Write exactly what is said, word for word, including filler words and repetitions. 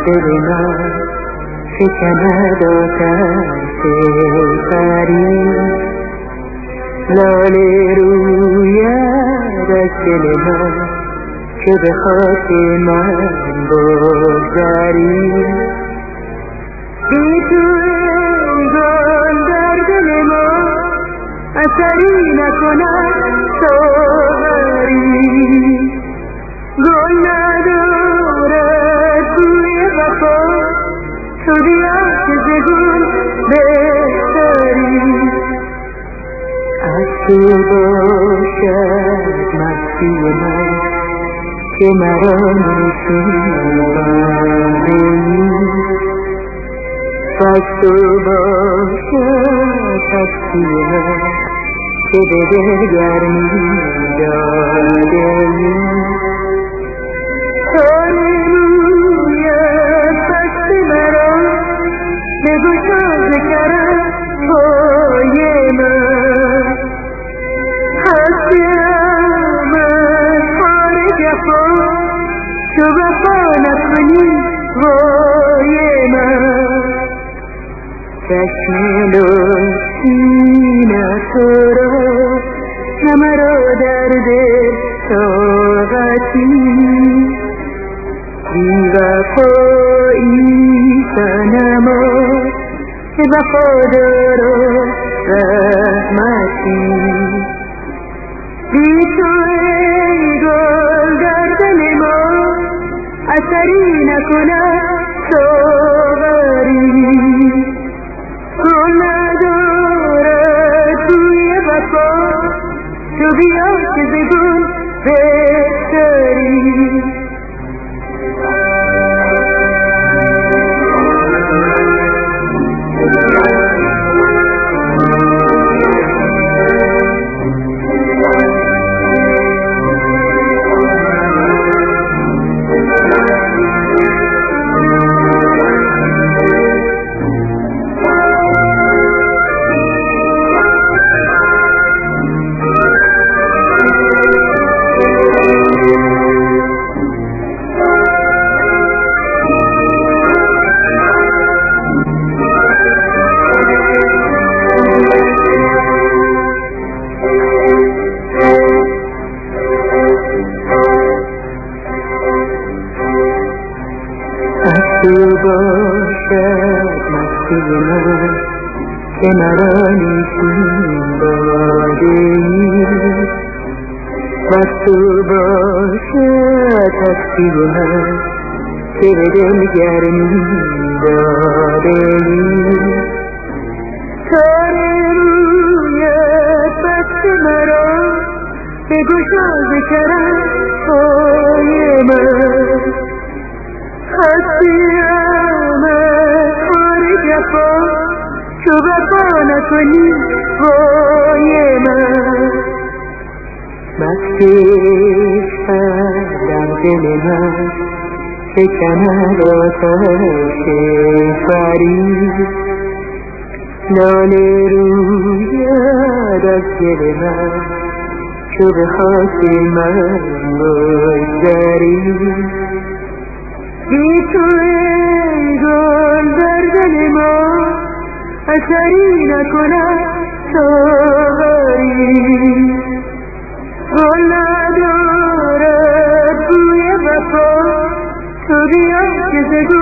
دل من شکند آتش غریب، لاله روید از دل من که به خاک من بگذری. بی تو ای گل در دل ما اثری نکند ساغری، گل ندارد بوی وفا تو بیا که ز گل بهتری. از تو باشد مستی من که مرا نشاندی، از تو باشد هستی من که به دل گرمی دادی. هاللویا دست مرا بگشا ز کرم پای من، هستیم از کار جفا تو وفا نکنی وای من. چشم لطفی تو را نه مرا در دل طاقتی، بی وفایی صنما که وفادار و رحمتی. بی تو ای گل در دل ما اثری نکند ساغری، گل ندارد بوی وفا تو بیا که ز گل بهتری. تو باشد مستی من که مرا نشون دادی، از تو باشد هستی من که به دل گرمی دادی. تار رویت دست مرا بگشا ز کرم پای من، هستیم از کار جفا تو وفا نکنی وای من. مستی در دل من شکند آتش غریب، لاله روید از دل من تو به خاک من بگذری. بی تو ای گل در دل ما اثری نکند ساغری، گل ندارد بوی وفا تو بیا که ز